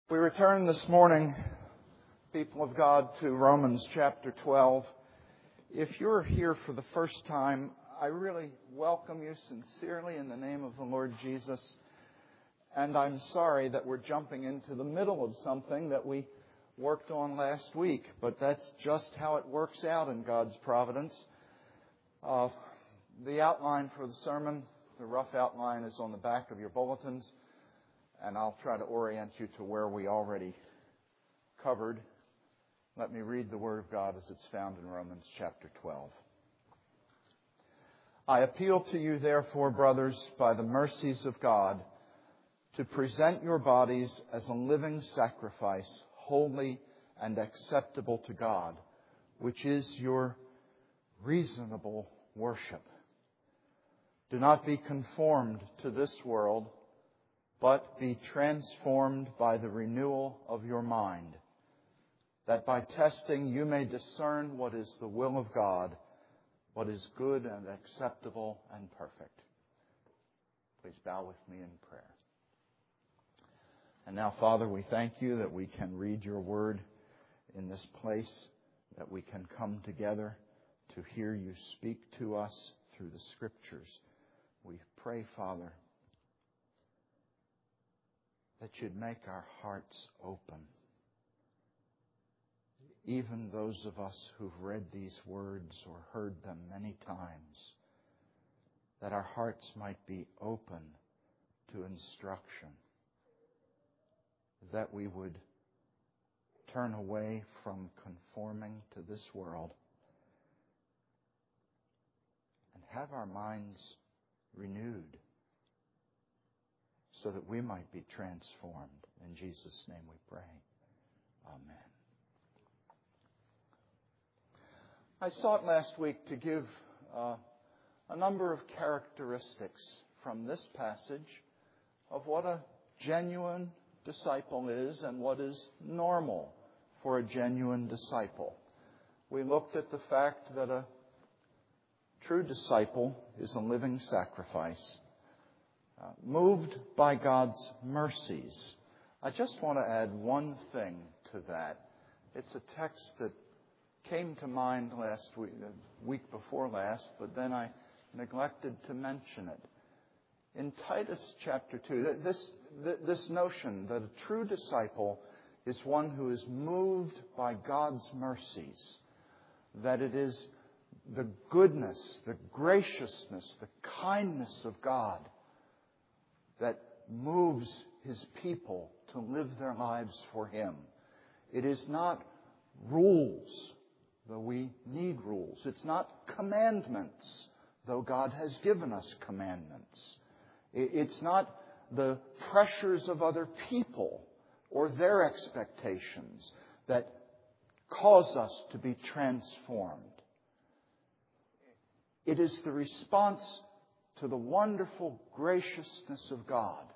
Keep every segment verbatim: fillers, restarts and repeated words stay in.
We return this morning, people of God, to Romans chapter twelve. If you're here for the first time, I really welcome you sincerely in the name of the Lord Jesus. And I'm sorry that we're jumping into the middle of something that we worked on last week, but that's just how it works out in God's providence. Uh, the outline for the sermon, the rough outline, is on the back of your bulletins. And I'll try to orient you to where we already covered. Let me read the Word of God as it's found in Romans chapter twelve. I appeal to you, therefore, brothers, by the mercies of God, to present your bodies as a living sacrifice, holy and acceptable to God, which is your reasonable worship. Do not be conformed to this world, but be transformed by the renewal of your mind, that by testing you may discern what is the will of God, what is good and acceptable and perfect. Please bow with me in prayer. And now, Father, we thank you that we can read your word in this place, that we can come together to hear you speak to us through the Scriptures. We pray, Father, that you'd make our hearts open. Even those of us who've read these words or heard them many times, that our hearts might be open to instruction, that we would turn away from conforming to this world and have our minds renewed, so that we might be transformed. In Jesus' name we pray. Amen. I sought last week to give uh, a number of characteristics from this passage of what a genuine disciple is and what is normal for a genuine disciple. We looked at the fact that a true disciple is a living sacrifice, Uh, moved by God's mercies. I just want to add one thing to that. It's a text that came to mind last week, the week before last, but then I neglected to mention it. In Titus chapter two, this, this notion that a true disciple is one who is moved by God's mercies, that it is the goodness, the graciousness, the kindness of God that moves His people to live their lives for Him. It is not rules, though we need rules. It's not commandments, though God has given us commandments. It's not the pressures of other people or their expectations that cause us to be transformed. It is the response to the wonderful graciousness of God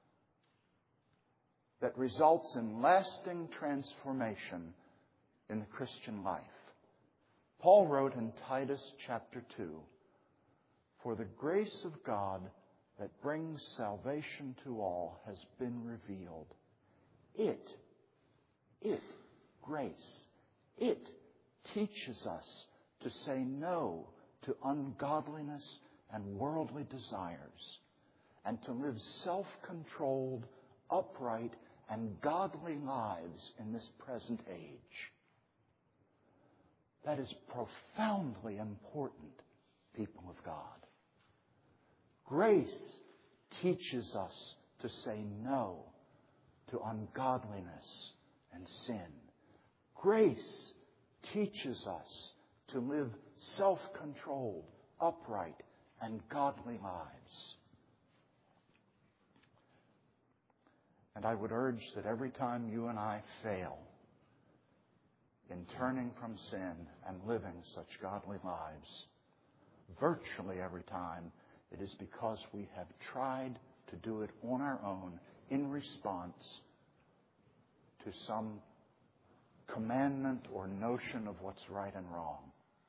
that results in lasting transformation in the Christian life. Paul wrote in Titus chapter two, "For the grace of God that brings salvation to all has been revealed. It, it, grace, it teaches us to say no to ungodliness and worldly desires, and to live self-controlled, upright, and godly lives in this present age." That is profoundly important, people of God. Grace teaches us to say no to ungodliness and sin. Grace teaches us to live self-controlled, upright, and godly lives. And I would urge that every time you and I fail in turning from sin and living such godly lives, virtually every time, it is because we have tried to do it on our own in response to some commandment or notion of what's right and wrong.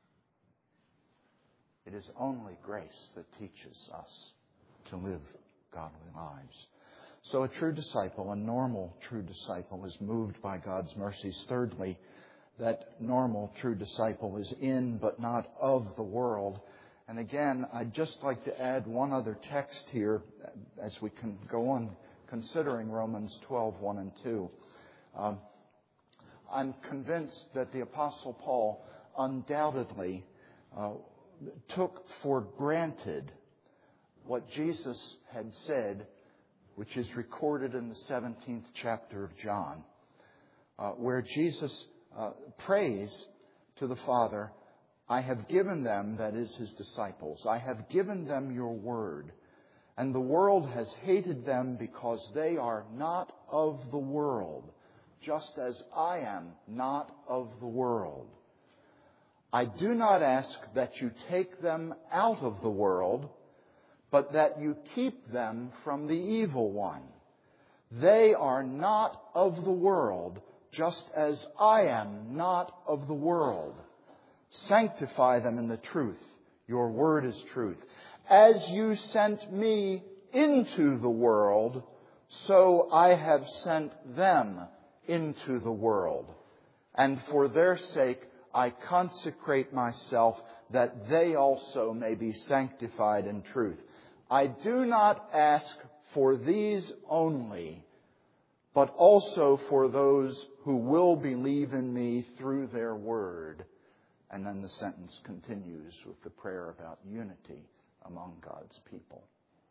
It is only grace that teaches us to live godly lives. So a true disciple, a normal true disciple, is moved by God's mercies. Thirdly, that normal true disciple is in but not of the world. And again, I'd just like to add one other text here as we can go on considering Romans twelve, one and two. Um, I'm convinced that the Apostle Paul undoubtedly uh, took for granted what Jesus had said, which is recorded in the seventeenth chapter of John, uh, where Jesus uh, prays to the Father, I have given them, that is his disciples, I have given them your word, and the world has hated them because they are not of the world, just as I am not of the world. I do not ask that you take them out of the world, but that you keep them from the evil one. They are not of the world, just as I am not of the world. Sanctify them in the truth. Your word is truth. As you sent me into the world, so I have sent them into the world. And for their sake, I consecrate myself that they also may be sanctified in truth. I do not ask for these only, but also for those who will believe in me through their word. And then the sentence continues with the prayer about unity among God's people.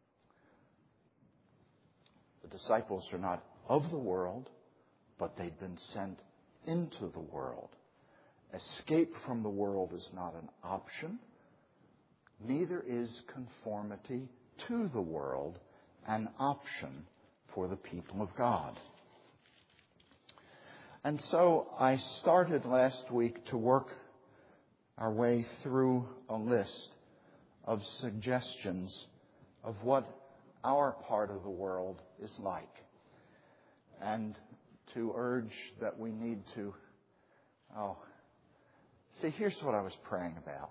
The disciples are not of the world, but they've been sent into the world. Escape from the world is not an option. Neither is conformity to the world an option for the people of God. And so I started last week to work our way through a list of suggestions of what our part of the world is like, and to urge that we need to, oh, see, here's what I was praying about.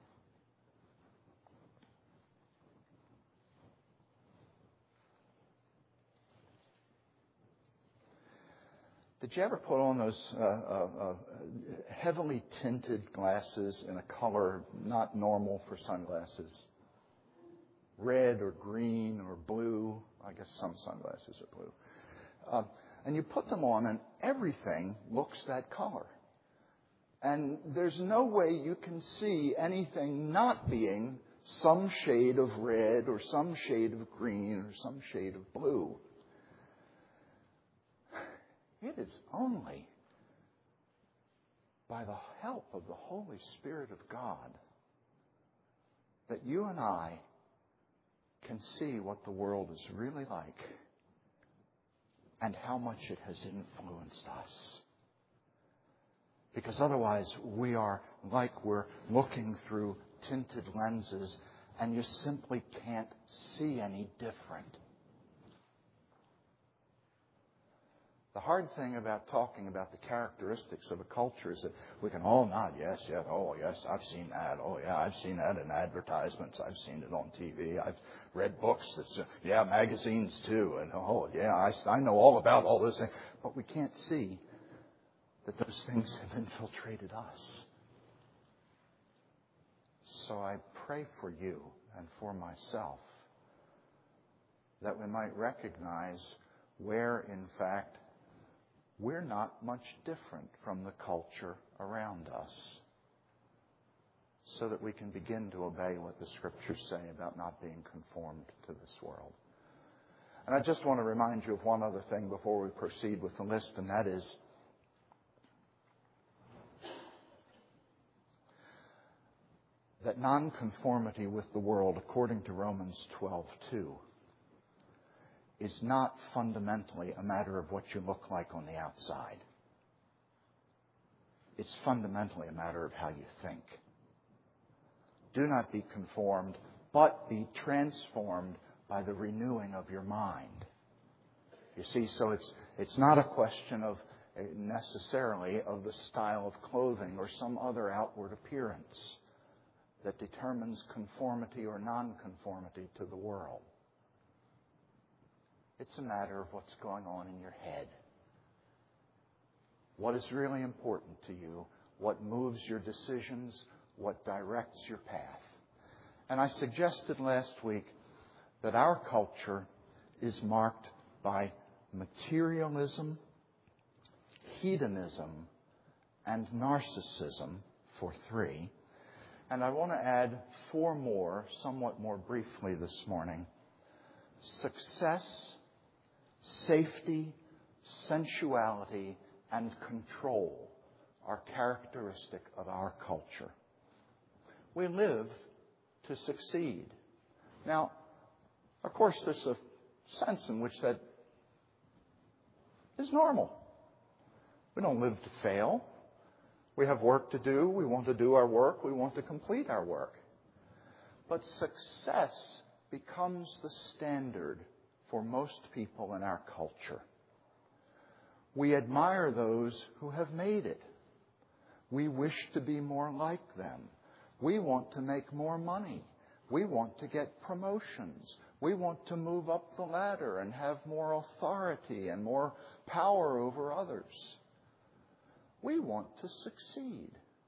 Did you ever put on those uh, uh, uh, heavily tinted glasses in a color not normal for sunglasses? Red or green or blue. I guess some sunglasses are blue. Uh, and you put them on and everything looks that color. And there's no way you can see anything not being some shade of red or some shade of green or some shade of blue. It is only by the help of the Holy Spirit of God that you and I can see what the world is really like and how much it has influenced us. Because otherwise we are like we're looking through tinted lenses and you simply can't see any different. The hard thing about talking about the characteristics of a culture is that we can all nod, yes, yes, oh, yes, I've seen that. Oh, yeah, I've seen that in advertisements. I've seen it on T V. I've read books. That's, uh, yeah, magazines too. And, oh, yeah, I, I know all about all those things. But we can't see that those things have infiltrated us. So I pray for you and for myself that we might recognize where, in fact, we're not much different from the culture around us, so that we can begin to obey what the Scriptures say about not being conformed to this world. And I just want to remind you of one other thing before we proceed with the list, and that is that nonconformity with the world, according to Romans twelve two, is not fundamentally a matter of what you look like on the outside. It's fundamentally a matter of how you think. Do not be conformed, but be transformed by the renewing of your mind. You see, so it's it's not a question of uh, necessarily of the style of clothing or some other outward appearance that determines conformity or nonconformity to the world. It's a matter of what's going on in your head. What is really important to you? What moves your decisions? What directs your path? And I suggested last week that our culture is marked by materialism, hedonism, and narcissism, for three. And I want to add four more, somewhat more briefly this morning. Success, safety, sensuality, and control are characteristic of our culture. We live to succeed. Now, of course, there's a sense in which that is normal. We don't live to fail. We have work to do. We want to do our work. We want to complete our work. But success becomes the standard for most people in our culture. We admire those who have made it. We wish to be more like them. We want to make more money. We want to get promotions. We want to move up the ladder and have more authority and more power over others. We want to succeed.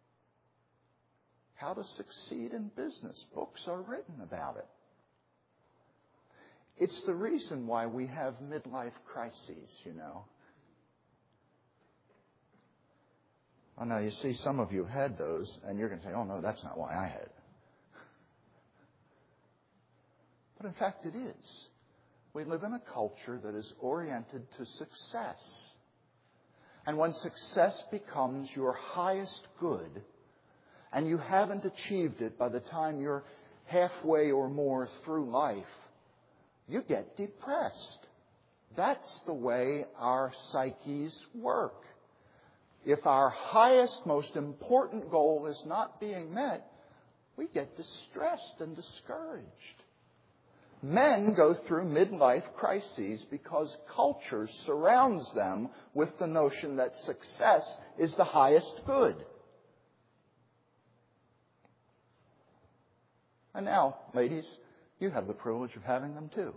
How to succeed in business. Books are written about it. It's the reason why we have midlife crises, you know. Oh, now, you see, some of you have had those, and you're going to say, oh, no, that's not why I had it. But in fact, it is. We live in a culture that is oriented to success. And when success becomes your highest good, and you haven't achieved it by the time you're halfway or more through life, you get depressed. That's the way our psyches work. If our highest, most important goal is not being met, we get distressed and discouraged. Men go through midlife crises because culture surrounds them with the notion that success is the highest good. And now, ladies, you have the privilege of having them too.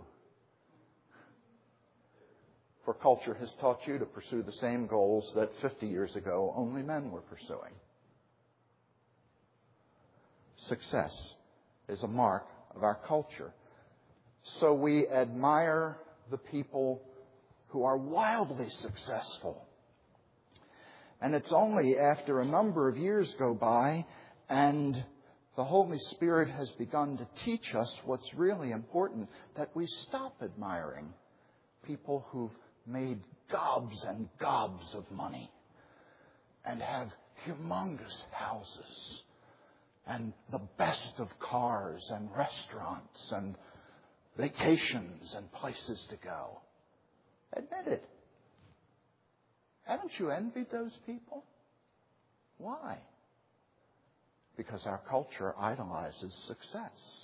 For culture has taught you to pursue the same goals that fifty years ago only men were pursuing. Success is a mark of our culture. So we admire the people who are wildly successful. And it's only after a number of years go by and the Holy Spirit has begun to teach us what's really important that we stop admiring people who've made gobs and gobs of money and have humongous houses and the best of cars and restaurants and vacations and places to go. Admit it. Haven't you envied those people? Why? Because our culture idolizes success.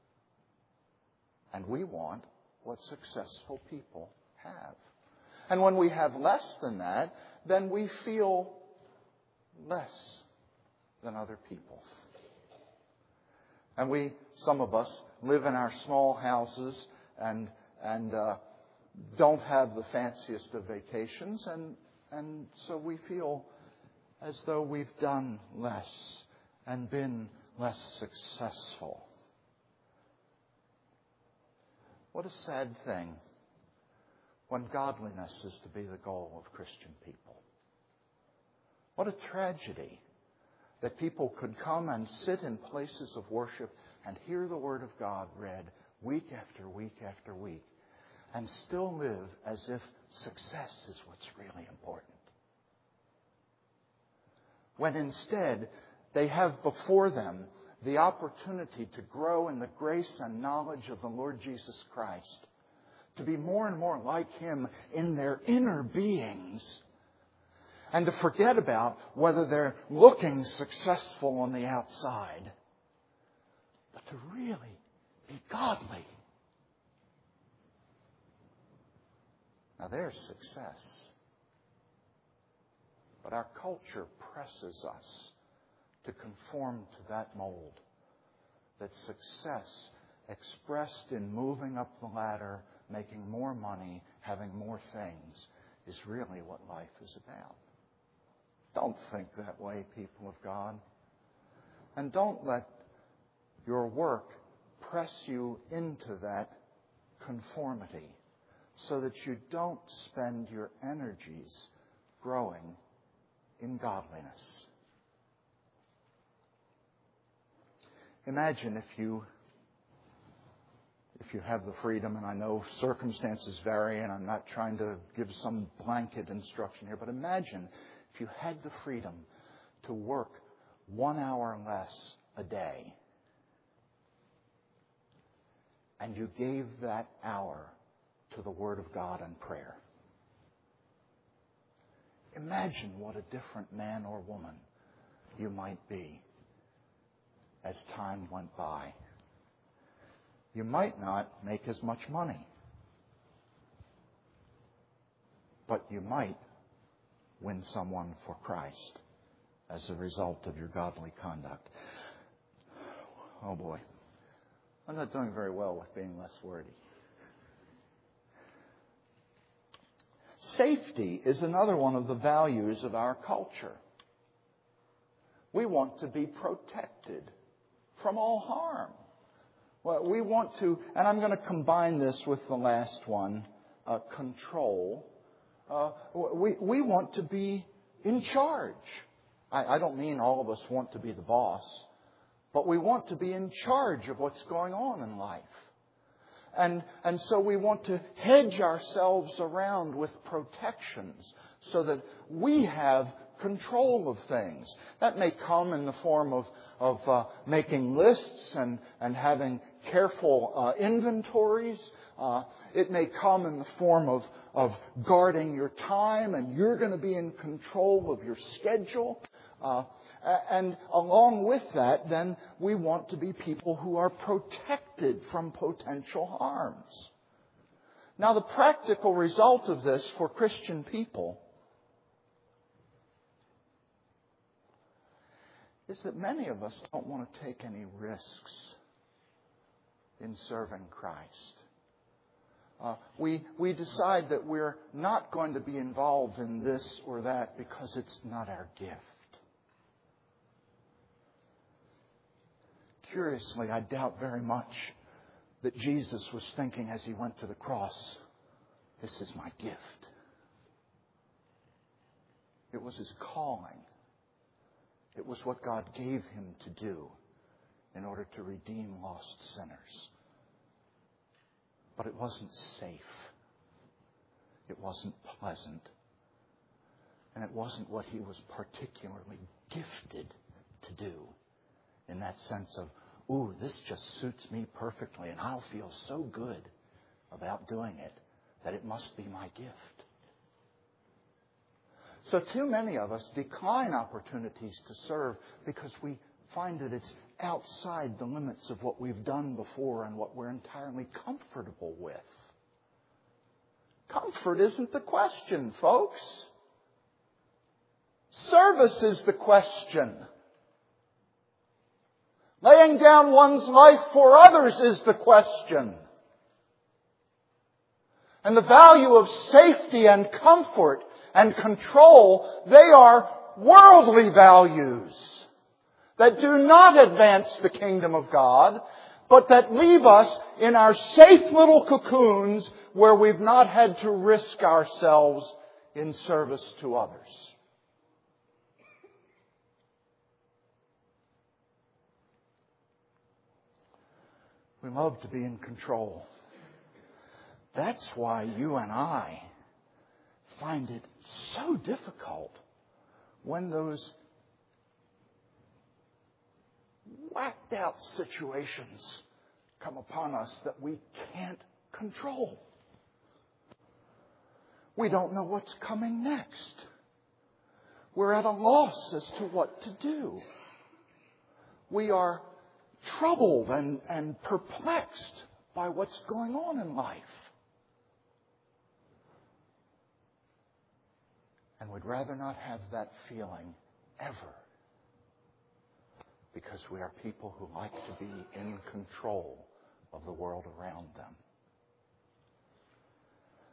And we want what successful people have. And when we have less than that, then we feel less than other people. And we, some of us, live in our small houses and and uh, don't have the fanciest of vacations, and and so we feel as though we've done less and been less successful. What a sad thing when godliness is to be the goal of Christian people. What a tragedy that people could come and sit in places of worship and hear the Word of God read week after week after week and still live as if success is what's really important. When instead they have before them the opportunity to grow in the grace and knowledge of the Lord Jesus Christ, to be more and more like Him in their inner beings, and to forget about whether they're looking successful on the outside, but to really be godly. Now there's success. But our culture presses us to conform to that mold. That success expressed in moving up the ladder making more money, having more things is really what life is about. Don't think that way, people of God. And don't let your work press you into that conformity so that you don't spend your energies growing in godliness. Imagine if you if you have the freedom, and I know circumstances vary, and I'm not trying to give some blanket instruction here, but imagine if you had the freedom to work one hour less a day, and you gave that hour to the Word of God and prayer. Imagine what a different man or woman you might be as time went by. You might not make as much money, but you might win someone for Christ as a result of your godly conduct. Oh boy, I'm not doing very well with being less wordy. Safety is another one of the values of our culture. We want to be protected from all harm. Well, we want to, and I'm going to combine this with the last one, uh, control. Uh, we, we want to be in charge. I, I don't mean all of us want to be the boss, but we want to be in charge of what's going on in life. And, and so we want to hedge ourselves around with protections so that we have control of things. That may come in the form of, of uh, making lists and, and having careful uh, inventories. Uh, it may come in the form of, of guarding your time, and you're going to be in control of your schedule. Uh, and along with that, then, we want to be people who are protected from potential harms. Now, the practical result of this for Christian people is that many of us don't want to take any risks in serving Christ. Uh, we, we decide that we're not going to be involved in this or that because it's not our gift. Curiously, I doubt very much that Jesus was thinking as He went to the cross, this is my gift. It was His calling. It was what God gave Him to do in order to redeem lost sinners. But it wasn't safe. It wasn't pleasant. And it wasn't what He was particularly gifted to do. In that sense of, ooh, this just suits me perfectly, and I'll feel so good about doing it that it must be my gift. So too many of us decline opportunities to serve because we find that it's outside the limits of what we've done before and what we're entirely comfortable with. Comfort isn't the question, folks. Service is the question. Laying down one's life for others is the question. And the value of safety and comfort and control, they are worldly values that do not advance the kingdom of God, but that leave us in our safe little cocoons where we've not had to risk ourselves in service to others. We love to be in control. That's why you and I find it so difficult when those whacked out situations come upon us that we can't control. We don't know what's coming next. We're at a loss as to what to do. We are troubled and, and perplexed by what's going on in life. And we'd rather not have that feeling ever, because we are people who like to be in control of the world around them.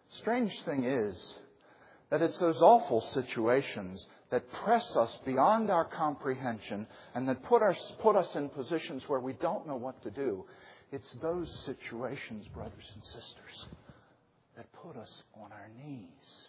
Strange thing is that it's those awful situations that press us beyond our comprehension and that put us, put us in positions where we don't know what to do. It's those situations, brothers and sisters, that put us on our knees,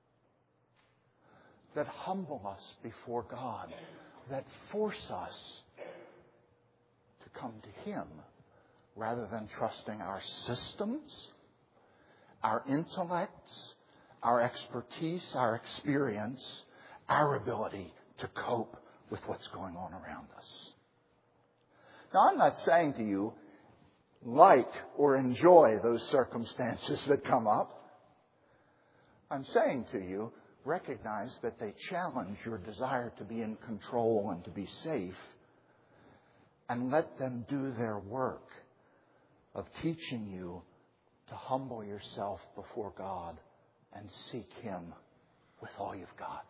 that humble us before God, that force us to come to Him rather than trusting our systems, our intellects, our expertise, our experience, our ability to cope with what's going on around us. Now, I'm not saying to you, like or enjoy those circumstances that come up. I'm saying to you, recognize that they challenge your desire to be in control and to be safe, and let them do their work of teaching you to humble yourself before God and seek Him with all you've got.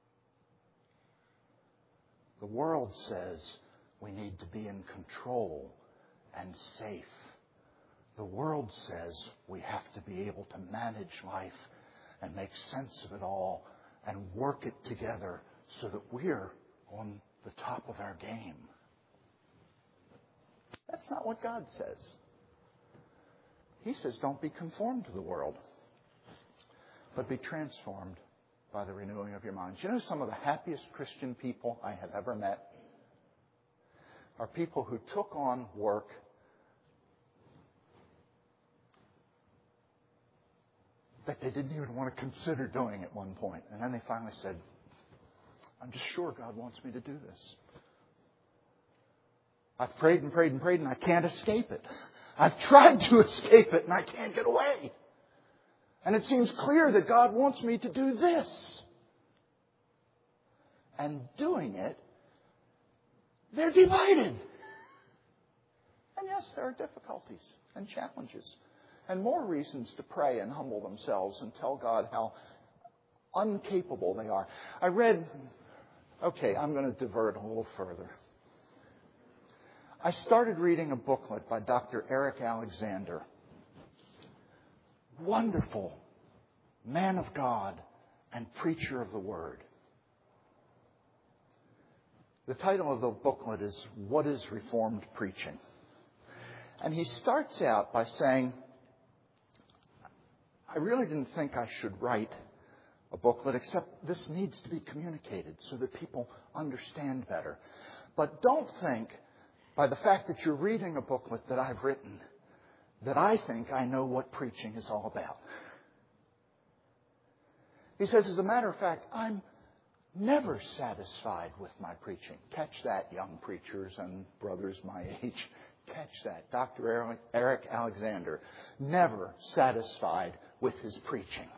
The world says we need to be in control and safe. The world says we have to be able to manage life and make sense of it all and work it together so that we're on the top of our game. That's not what God says. He says, don't be conformed to the world, but be transformed by the renewing of your minds. You know, some of the happiest Christian people I have ever met are people who took on work that they didn't even want to consider doing at one point. And then they finally said, I'm just sure God wants me to do this. I've prayed and prayed and prayed and I can't escape it. I've tried to escape it and I can't get away. And it seems clear that God wants me to do this. And doing it, they're delighted. And yes, there are difficulties and challenges and more reasons to pray and humble themselves and tell God how uncapable they are. I read, okay, I'm going to divert a little further. I started reading a booklet by Doctor Eric Alexander. Wonderful man of God and preacher of the Word. The title of the booklet is What is Reformed Preaching? And he starts out by saying, I really didn't think I should write a booklet, except this needs to be communicated so that people understand better. But don't think, by the fact that you're reading a booklet that I've written, that I think I know what preaching is all about. He says, as a matter of fact, I'm never satisfied with my preaching. Catch that, young preachers and brothers my age. Catch that. Doctor Eric Alexander, never satisfied with his preaching.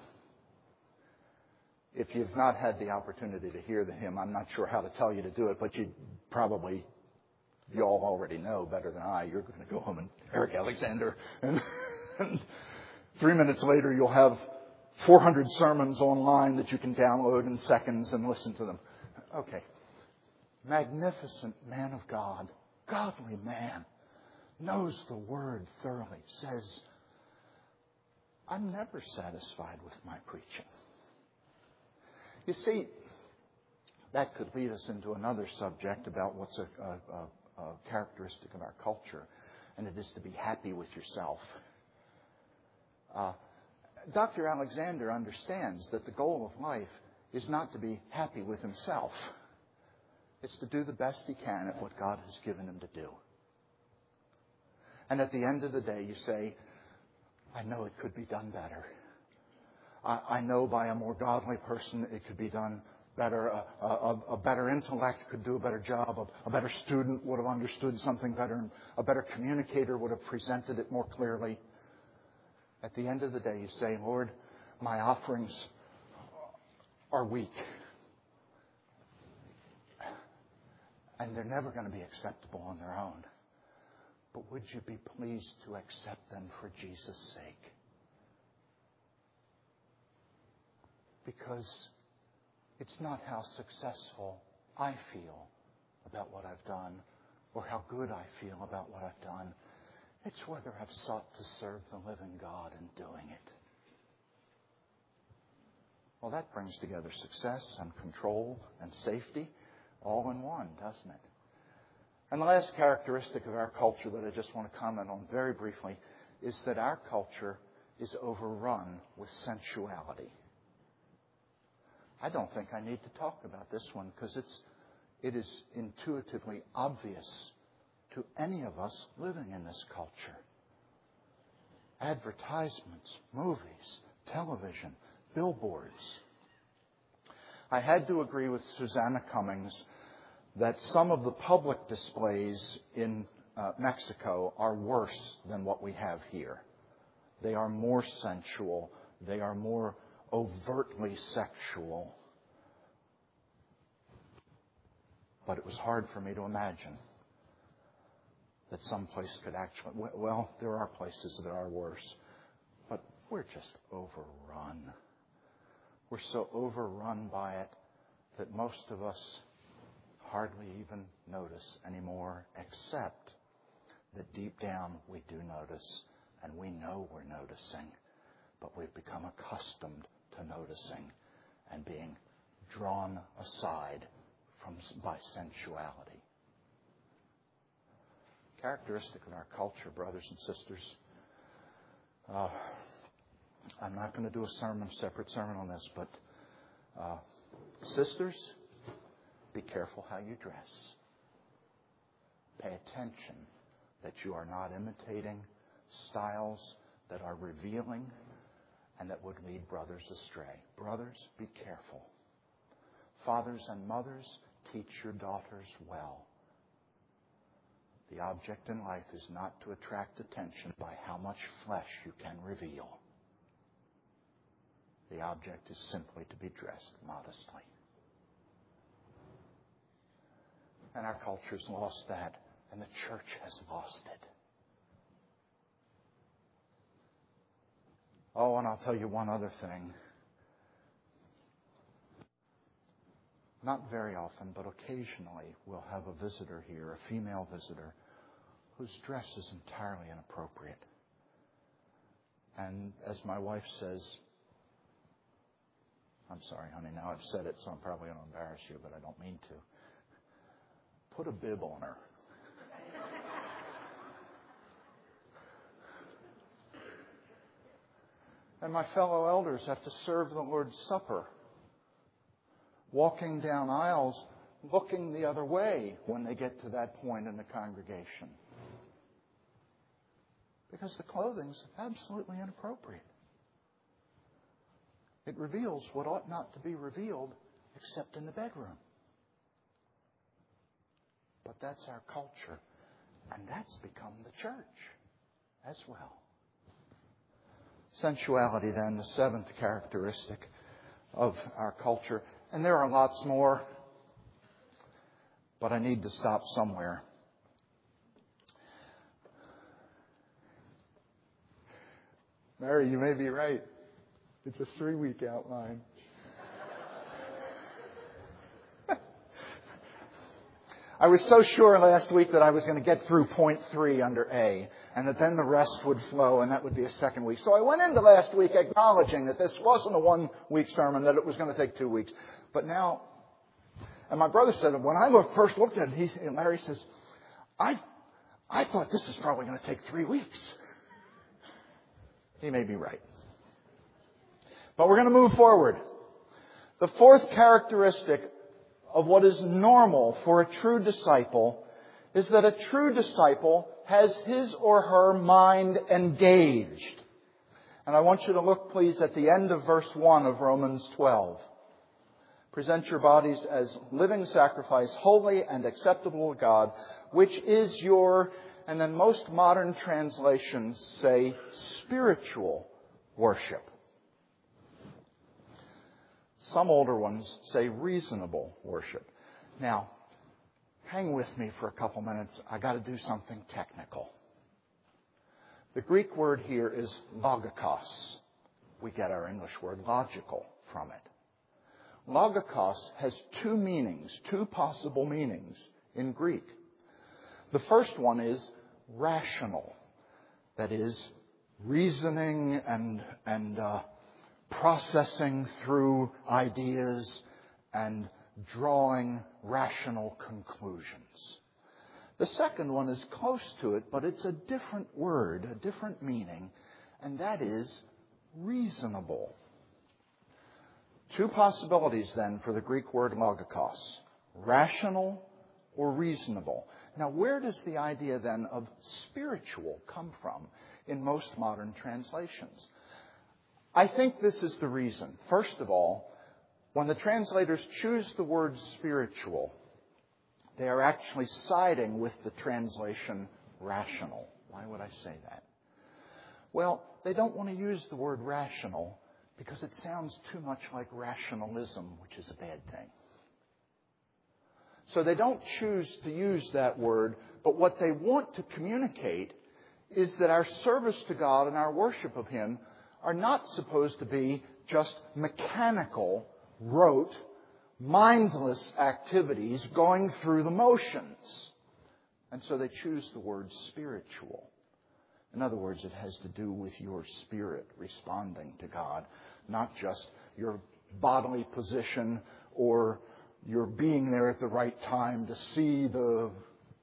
If you've not had the opportunity to hear the hymn, I'm not sure how to tell you to do it, but you probably, you all already know better than I. You're going to go home and Eric Alexander, and, and three minutes later you'll have four hundred sermons online that you can download in seconds and listen to them. Okay. Magnificent man of God, godly man, knows the Word thoroughly, says, I'm never satisfied with my preaching. You see, that could lead us into another subject about what's a, a, a, a characteristic of our culture, and it is to be happy with yourself. Uh, Doctor Alexander understands that the goal of life is not to be happy with himself. It's to do the best he can at what God has given him to do. And at the end of the day, you say, I know it could be done better. I, I know by a more godly person it could be done better. A, a, a better intellect could do a better job. A, a better student would have understood something better. And a better communicator would have presented it more clearly. At the end of the day, you say, Lord, my offerings are weak. And they're never going to be acceptable on their own. But would you be pleased to accept them for Jesus' sake? Because it's not how successful I feel about what I've done or how good I feel about what I've done. It's whether I've sought to serve the living God in doing it. Well, that brings together success and control and safety all in one, doesn't it? And the last characteristic of our culture that I just want to comment on very briefly is that our culture is overrun with sensuality. I don't think I need to talk about this one because it's it is intuitively obvious to any of us living in this culture. Advertisements, movies, television, billboards. I had to agree with Susanna Cummings that some of the public displays in uh, Mexico are worse than what we have here. They are more sensual. They are more overtly sexual. But it was hard for me to imagine that some place could actually... Well, there are places that are worse. But we're just overrun. We're so overrun by it that most of us hardly even notice anymore, except that deep down we do notice, and we know we're noticing, but we've become accustomed to noticing and being drawn aside from by sensuality. Characteristic of our culture, brothers and sisters. Uh, I'm not going to do a sermon, a separate sermon on this, but uh, sisters, be careful how you dress. Pay attention that you are not imitating styles that are revealing and that would lead brothers astray. Brothers, be careful. Fathers and mothers, teach your daughters well. The object in life is not to attract attention by how much flesh you can reveal. The object is simply to be dressed modestly. And our culture's lost that, and the church has lost it. Oh, and I'll tell you one other thing. Not very often, but occasionally we'll have a visitor here, a female visitor, whose dress is entirely inappropriate. And as my wife says, I'm sorry, honey, now I've said it, so I'm probably going to embarrass you, but I don't mean to. Put a bib on her. And my fellow elders have to serve the Lord's Supper, walking down aisles, looking the other way when they get to that point in the congregation. Because the clothing's absolutely inappropriate. It reveals what ought not to be revealed except in the bedroom. But that's our culture. And that's become the church as well. Sensuality, then, the seventh characteristic of our culture. And there are lots more, but I need to stop somewhere. Mary, you may be right. It's a three-week outline. I was so sure last week that I was going to get through point three under A, and that then the rest would flow, and that would be a second week. So I went into last week acknowledging that this wasn't a one-week sermon, that it was going to take two weeks. But now, and my brother said, when I looked, first looked at it, he, Larry says, I, I thought this is probably going to take three weeks. He may be right. But we're going to move forward. The fourth characteristic of what is normal for a true disciple is that a true disciple has his or her mind engaged. And I want you to look, please, at the end of verse one of Romans twelve. Present your bodies as living sacrifice, holy and acceptable to God, which is your, and then most modern translations say, spiritual worship. Some older ones say reasonable worship. Now, hang with me for a couple minutes. I got to do something technical. The Greek word here is logikos. We get our English word logical from it. Logikos has two meanings, two possible meanings in Greek. The first one is rational. That is, reasoning and, and uh, processing through ideas and drawing rational conclusions. The second one is close to it, but it's a different word, a different meaning, and that is reasonable. Two possibilities then for the Greek word logikos: rational or reasonable. Now, where does the idea then of spiritual come from in most modern translations? I think this is the reason. First of all, when the translators choose the word spiritual, they are actually siding with the translation rational. Why would I say that? Well, they don't want to use the word rational because it sounds too much like rationalism, which is a bad thing. So they don't choose to use that word, but what they want to communicate is that our service to God and our worship of Him are not supposed to be just mechanical, rote, mindless activities going through the motions. And so they choose the word spiritual. In other words, it has to do with your spirit responding to God, not just your bodily position or your being there at the right time to see the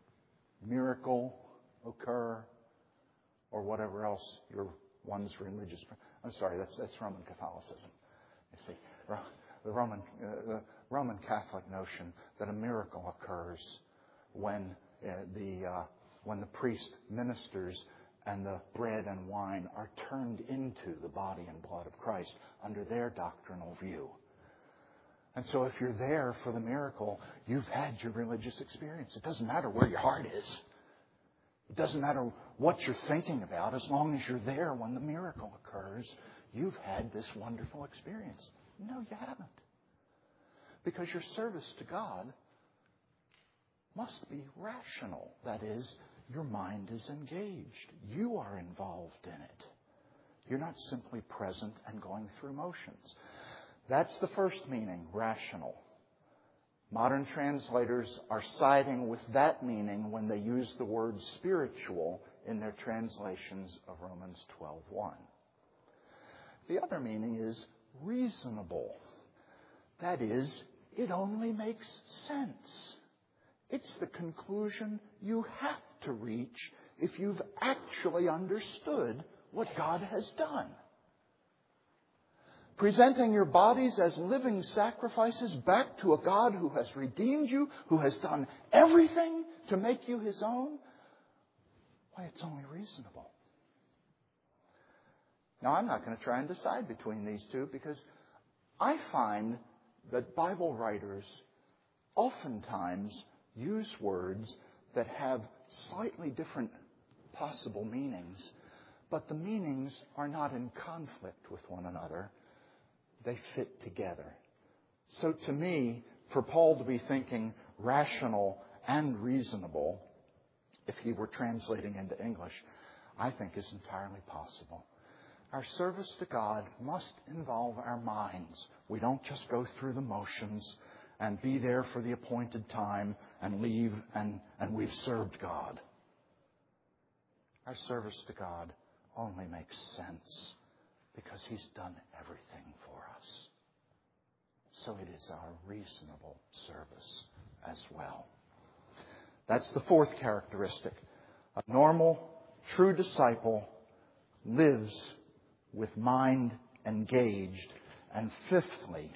miracle occur or whatever else your one's religious. I'm sorry, that's that's Roman Catholicism. You see, the Roman uh, the Roman Catholic notion that a miracle occurs when uh, the uh, when the priest ministers and the bread and wine are turned into the body and blood of Christ under their doctrinal view. And so if you're there for the miracle, you've had your religious experience. It doesn't matter where your heart is. It doesn't matter what you're thinking about. As long as you're there when the miracle occurs, you've had this wonderful experience. No, you haven't. Because your service to God must be rational. That is, your mind is engaged. You are involved in it. You're not simply present and going through motions. That's the first meaning, rational. Modern translators are siding with that meaning when they use the word spiritual in their translations of Romans twelve one. The other meaning is reasonable. That is, it only makes sense. It's the conclusion you have to reach if you've actually understood what God has done. Presenting your bodies as living sacrifices back to a God who has redeemed you, who has done everything to make you His own, why, it's only reasonable. Now, I'm not going to try and decide between these two because I find that Bible writers oftentimes use words that have slightly different possible meanings, but the meanings are not in conflict with one another. They fit together. So to me, for Paul to be thinking rational and reasonable, if he were translating into English, I think is entirely possible. Our service to God must involve our minds. We don't just go through the motions and be there for the appointed time and leave and, and we've served God. Our service to God only makes sense because He's done everything for us. So it is our reasonable service as well. That's the fourth characteristic. A normal, true disciple lives with mind engaged. And fifthly,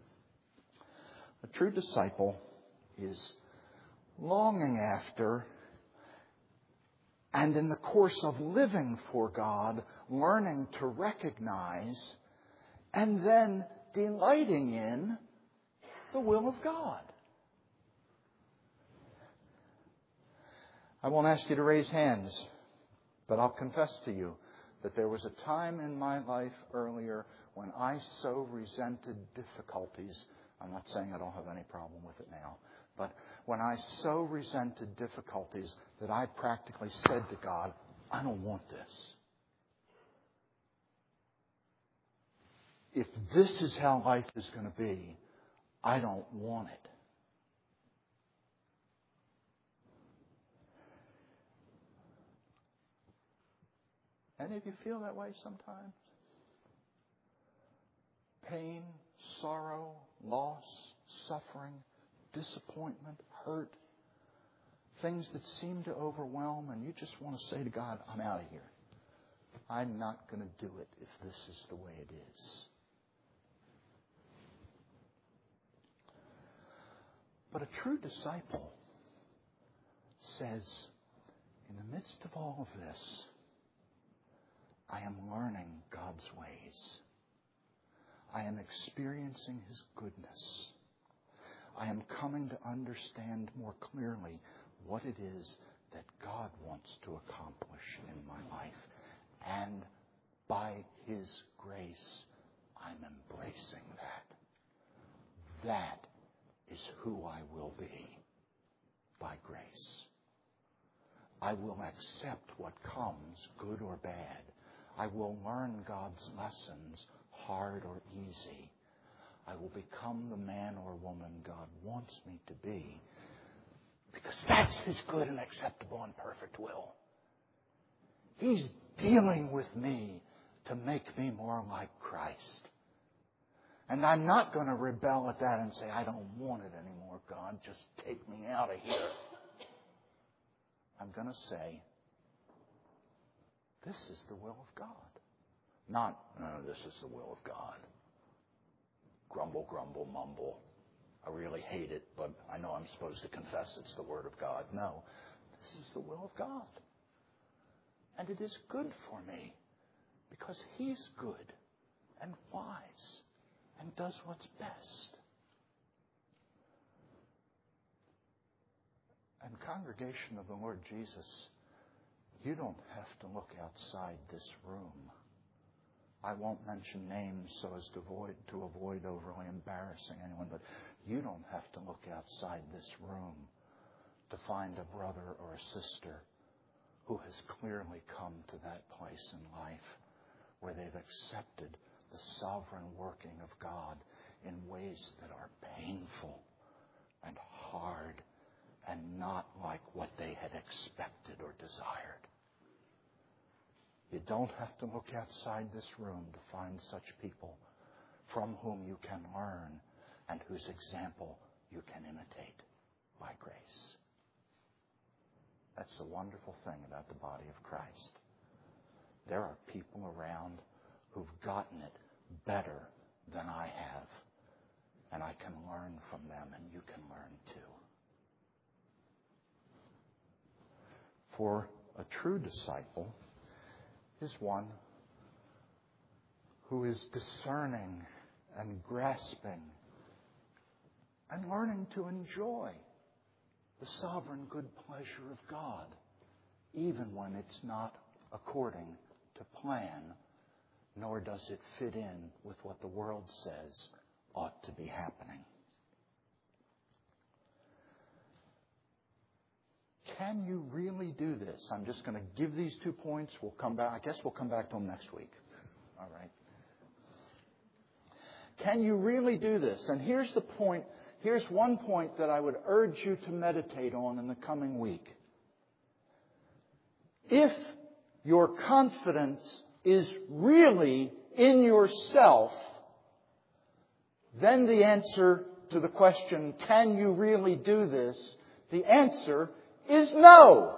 a true disciple is longing after and in the course of living for God, learning to recognize and then delighting in the will of God. I won't ask you to raise hands, but I'll confess to you that there was a time in my life earlier when I so resented difficulties. I'm not saying I don't have any problem with it now, but when I so resented difficulties that I practically said to God, I don't want this. If this is how life is going to be, I don't want it. Any of you feel that way sometimes? pain, sorrow, loss, suffering, disappointment, hurt, things that seem to overwhelm, and you just want to say to God, I'm out of here. I'm not going to do it if this is the way it is. But a true disciple says, in the midst of all of this, I am learning God's ways. I am experiencing His goodness. I am coming to understand more clearly what it is that God wants to accomplish in my life. And by His grace, I'm embracing that. That is who I will be by grace. I will accept what comes, good or bad. I will learn God's lessons, hard or easy. I will become the man or woman God wants me to be, because that's His good and acceptable and perfect will. He's dealing with me to make me more like Christ. And I'm not going to rebel at that and say, I don't want it anymore, God. Just take me out of here. I'm going to say, this is the will of God. Not, no, this is the will of God. Grumble, grumble, mumble. I really hate it, but I know I'm supposed to confess it's the Word of God. No, this is the will of God. And it is good for me because He's good and wise and does what's best. And congregation of the Lord Jesus, you don't have to look outside this room. I won't mention names so as to avoid, to avoid overly embarrassing anyone, but you don't have to look outside this room to find a brother or a sister who has clearly come to that place in life where they've accepted the sovereign working of God in ways that are painful and hard and not like what they had expected or desired. You don't have to look outside this room to find such people from whom you can learn and whose example you can imitate by grace. That's the wonderful thing about the body of Christ. There are people around who've gotten it better than I have, and I can learn from them, and you can learn too. For a true disciple is one who is discerning and grasping and learning to enjoy the sovereign good pleasure of God, even when it's not according to plan, nor does it fit in with what the world says ought to be happening. Can you really do this? I'm just going to give these two points. We'll come back. I guess we'll come back to them next week. All right. Can you really do this? And here's the point. Here's one point that I would urge you to meditate on in the coming week. If your confidence is really in yourself, then the answer to the question, can you really do this? The answer is no.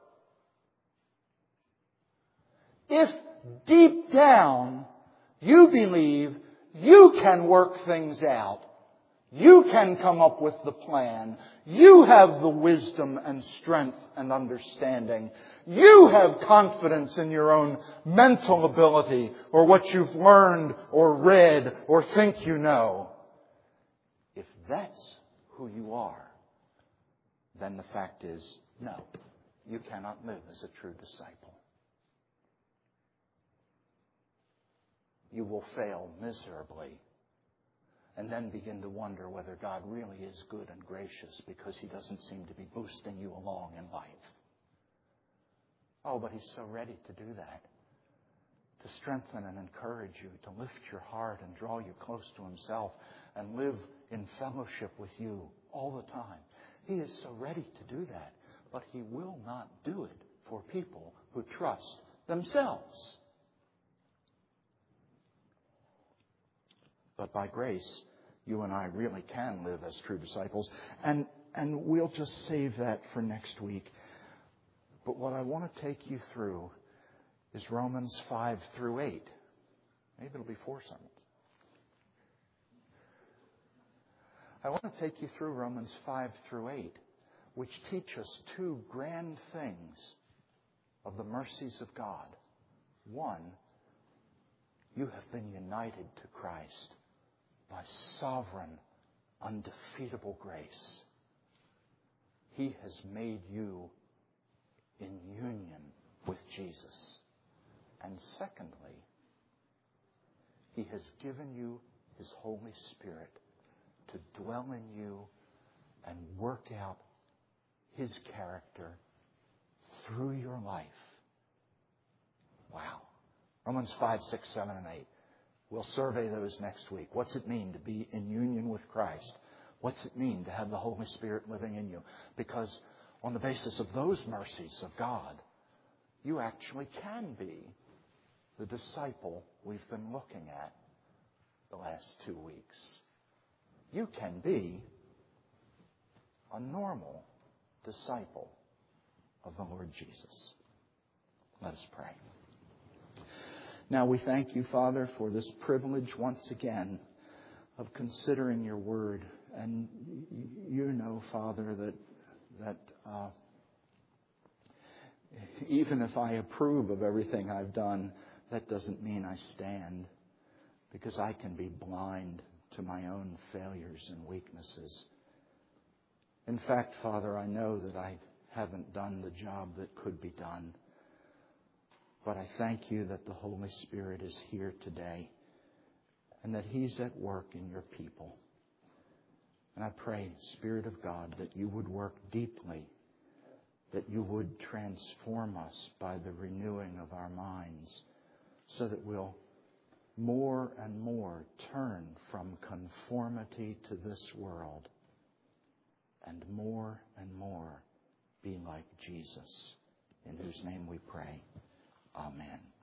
If deep down you believe you can work things out, you can come up with the plan, you have the wisdom and strength and understanding, you have confidence in your own mental ability or what you've learned or read or think you know, if that's who you are, then the fact is, no, you cannot live as a true disciple. You will fail miserably and then begin to wonder whether God really is good and gracious because He doesn't seem to be boosting you along in life. Oh, but He's so ready to do that, to strengthen and encourage you, to lift your heart and draw you close to Himself and live in fellowship with you all the time. He is so ready to do that, but He will not do it for people who trust themselves. But by grace, you and I really can live as true disciples. And, and we'll just save that for next week. But what I want to take you through is Romans five through eight. Maybe it'll be four sermons. I want to take you through Romans five through eight, which teach us two grand things of the mercies of God. One, you have been united to Christ by sovereign, undefeatable grace. He has made you in union with Jesus. And secondly, He has given you His Holy Spirit to dwell in you and work out His character through your life. Wow. Romans five, six, seven, and eight. We'll survey those next week. What's it mean to be in union with Christ? What's it mean to have the Holy Spirit living in you? Because on the basis of those mercies of God, you actually can be the disciple we've been looking at the last two weeks. You can be a normal disciple of the Lord Jesus. Let us pray. Now we thank you, Father, for this privilege once again of considering your word. And you know, Father, that that uh, even if I approve of everything I've done, that doesn't mean I stand, because I can be blind to my own failures and weaknesses. In fact, Father, I know that I haven't done the job that could be done. But I thank you that the Holy Spirit is here today and that He's at work in your people. And I pray, Spirit of God, that you would work deeply, that you would transform us by the renewing of our minds so that we'll more and more turn from conformity to this world and more and more be like Jesus, in whose name we pray. Amen.